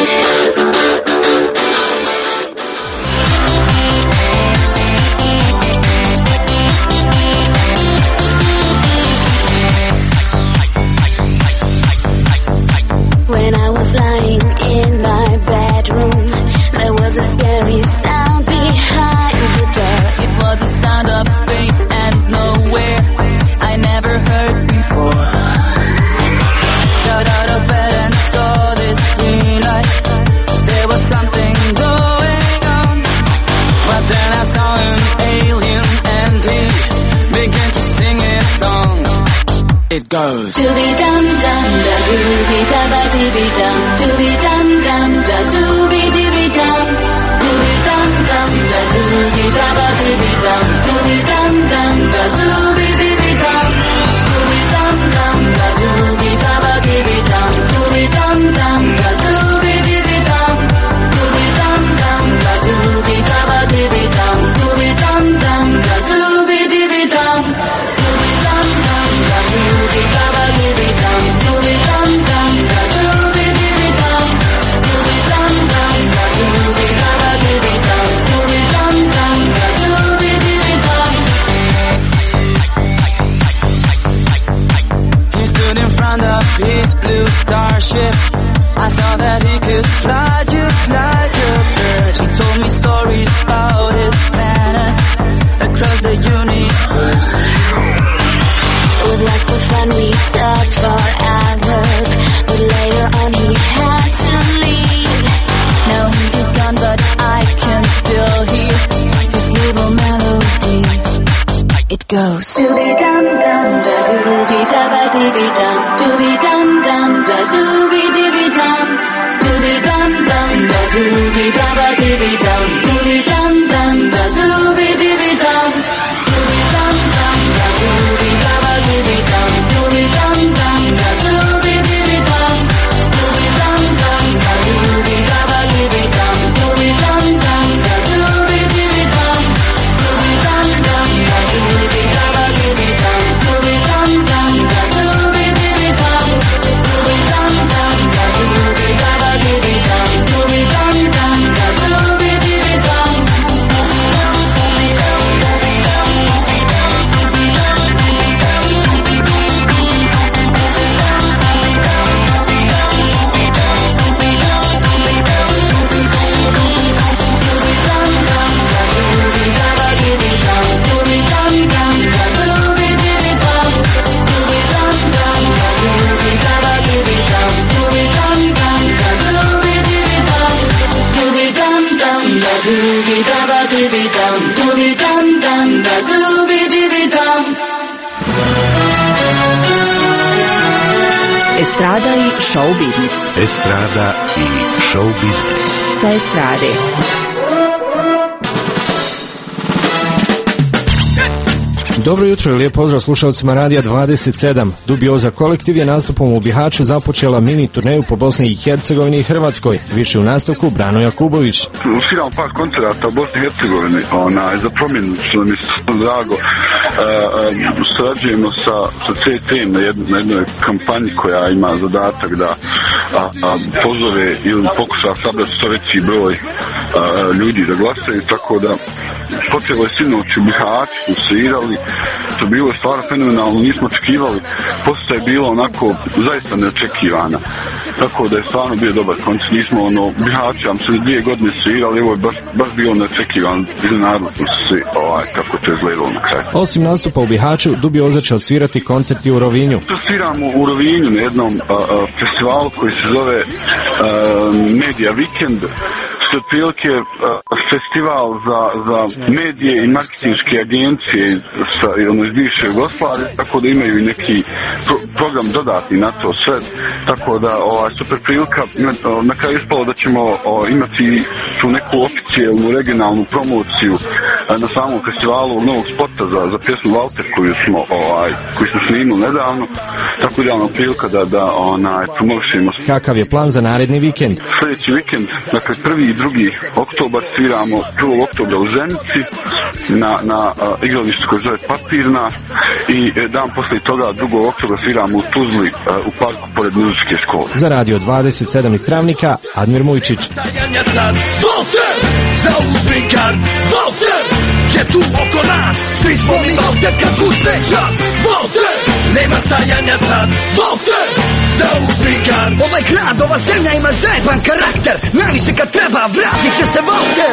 When I was lying in my bedroom, there was a scary sound behind the door. It was a sound of space and nowhere I never heard before. Got out of bed and saw this green light. There was something going on. But then I saw an alien and he began to sing a song. It goes Dooby dum dum da dooby da ba dooby dum, dooby dum dum da dooby dooby dum, dooby dum dum da dooby da ba dooby dum, dooby dum dum da dooby dooby dum, dooby dum dum da dooby da ba dooby dum, dooby dum dum da dooby dooby dum, dooby dum dum da dooby da ba dooby dum, dooby dum dum da dooby dooby dum, dooby dum dum da dooby da ba dooby dum, dooby dum dum da dooby dooby dum, dooby dum dum da dooby da ba dooby dum, dooby dum dum da dooby dooby dum. He stood in front of his blue starship. I saw that he could fly just like a bird. He told me stories about his planet across the universe. Would like for fun, we talked for hours, but later goes. Estrada i show biznis. Estrada i show biznis. Sa estrade. Dobro jutro i lijep pozdrav slušalcima Radija dvadeset sedam. Dubioza kolektiv je nastupom u Bihaću započela mini turneju po Bosni i Hercegovini i Hrvatskoj. Više u nastavku Brano Jakubović. Sviramo par koncerata u Bosni i Hercegovini, onaj, za promjenu, što mi je drago. Uh, um, surađujemo sa, sa C T-em na, jedno, na jednoj kampanji koja ima zadatak da a, a, pozove ili pokuša sabrati što veći broj a, ljudi da glasaju, tako da počelo je sinoć u Bihaću, svirali, to je bilo stvarno fenomenalno, nismo očekivali, posto je bilo onako zaista neočekivana, tako da je stvarno bio dobar koncert, nismo ono, Bihaću, vam se dvije godine svirali, ovo je baš, baš bilo neočekivano, iznenadili smo se svi, ovaj, kako to je izgledalo na kraju. Osim nastupa u Bihaću, Dubioza će odsvirati koncerti u Rovinju. To sviramo u Rovinju na jednom a, a, festivalu koji se zove a, Media Weekend, što je otprilike festival za, za medije i marketinške agencije sa, ono, iz bivše Jugoslavije, tako da imaju i neki pro, program dodatni na to sve, tako da ovaj, super prilika. Na kraju ispalo da ćemo o, imati tu neku oficijelnu regionalnu promociju a, na samom festivalu novog spota za, za pjesmu Walter koju smo, ovaj, koju smo snimili nedavno, tako da je prilika da, da onaj, promovišemo. Kakav je plan za naredni vikend? Sljedeći vikend, dakle prvi i drugi oktobar sviramo prvog oktobra u Zenici na, na uh, igralištu koje zove Papirna i e, dan poslije toga drugog oktobra sviramo u Tuzli uh, u parku pored muzičke škole. Za Radio dvadeset sedam iz Travnika, Admir Mujčić. Walter, zauzmi gard, Walter, je tu oko nas, svi smo mi Walter kad uzme čas, Walter, nema stajanja sad, Walter, zauzmi gard. Ovaj grad, ova zemlja ima zajeban karakter, najviše kad treba, vratit će se Walter.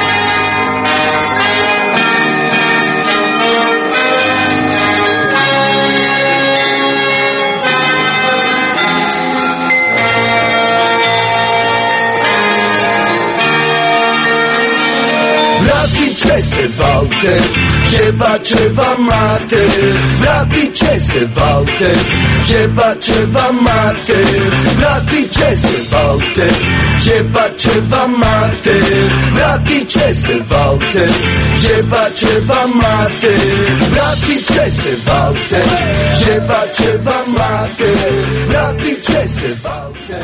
Vratit će se Walter, jebat će vam mater. Vratit će se Walter, jebat će vam mater. Vratit će se Walter, jebat će vam mater. Vratit će se Walter, jebat će vam mater. Vratit će se Walter, jebat će vam mater. Vratit će se Walter.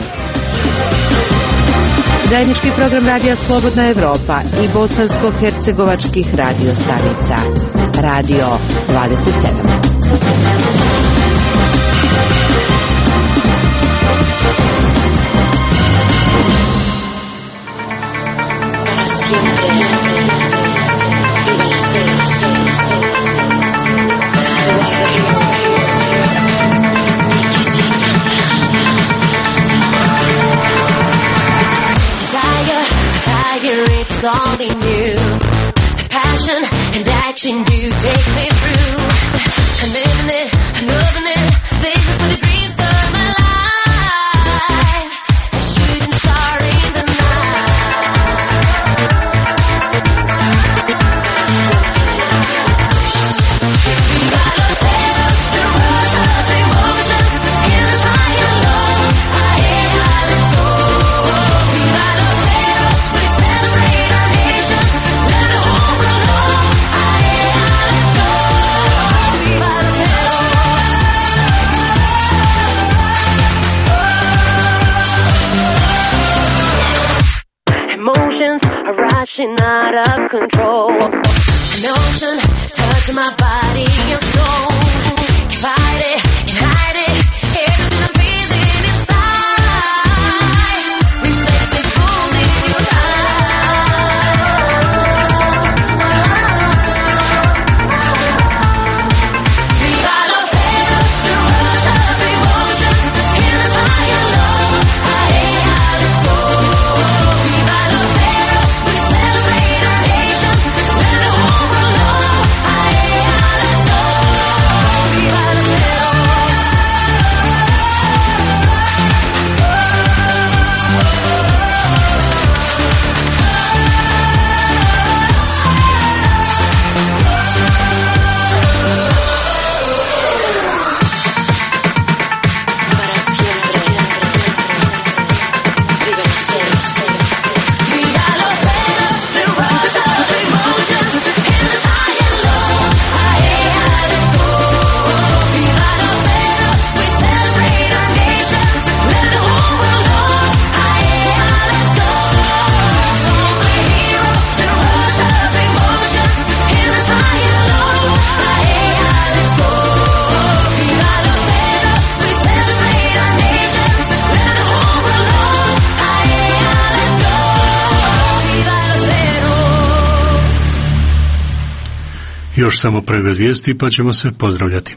Zajednički program Radija Slobodna Evropa i bosansko-hercegovačkih radio stanica. Radio dvadeset sedam. It's all in you. Passion and action you take me through. I'm living it, I'm loving it. This is what the dream start my life. A shooting star in the night. control. An ocean touching my body and soul. Fight it and hide it. Everything I'm breathing inside reflects it gold in your eyes. Viva los celos, the rush of emotions in this high and low. Aye, aye, let's go. Viva los celos, we celebrate our nations. Let the whole world know. Aye, aye, let's go. Viva los celos. Viva los celos, the rush of emotions in this high and low. Aye, aye, let's go. Viva los celos, we celebrate our nations. Let the whole world know. Aye, aye, let's go. We're heroes, the rush of emotions in this high and low. Aye, aye, let's go. Viva los celos, we celebrate our nations. Let the whole world know. Aye, aye, let's go. Viva los celos. Još samo pregled vijesti pa ćemo se pozdravljati.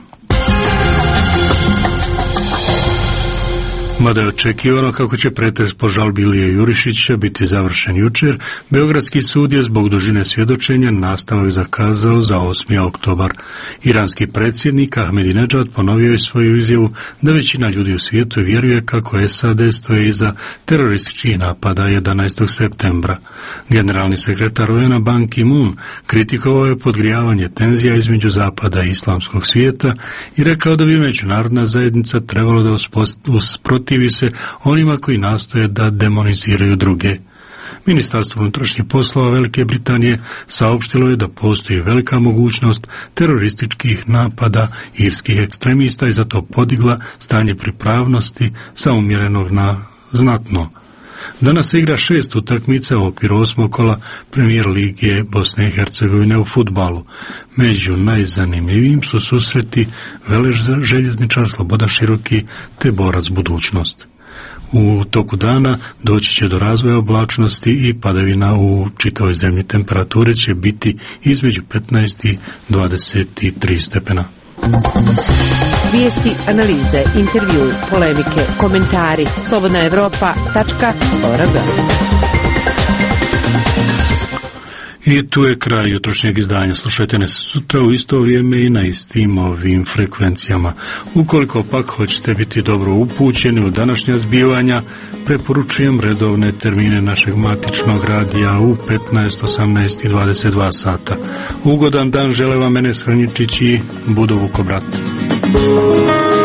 Mada je očekivano kako će pretres po žalbi Ilije Jurišića biti završen jučer, Beogradski sud je zbog dužine svjedočenja nastavak zakazao za osmi oktobar. Iranski predsjednik Ahmadinejad ponovio je svoju izjavu da većina ljudi u svijetu vjeruje kako S A D stoje iza terorističkih napada jedanaestog septembra. Generalni sekretar U N-a Ban Ki-moon kritikovao je podgrijavanje tenzija između zapada i islamskog svijeta i rekao da bi međunarodna zajednica trebalo da usprotivi se onima koji nastoje da demoniziraju druge. Ministarstvo unutrašnjih poslova Velike Britanije saopštilo je da postoji velika mogućnost terorističkih napada irskih ekstremista i zato podigla stanje pripravnosti sa umjerenog na znatno. Danas se igra šest utakmica u okviru osmog kola Premijer Lige Bosne i Hercegovine u fudbalu. Među najzanimljivijim su susreti Veleželjezničar Sloboda Široki te Borac Budućnost. U toku dana doći će do razvoja oblačnosti i padavina u čitavoj zemlji. Temperature će biti između petnaest i dvadeset tri stepena. Vijesti, analize, intervju, polemike, komentari. slobodna evropa tačka org. I tu je kraj jutrošnjeg izdanja. Slušajte nas sutra u isto vrijeme i na istim ovim frekvencijama. Ukoliko pak hoćete biti dobro upućeni u današnja zbivanja, preporučujem redovne termine našeg matičnog radija u petnaest, osamnaest i dvadeset dva sata. Ugodan dan žele vam Enes Hrničić i Budo Vukobrat.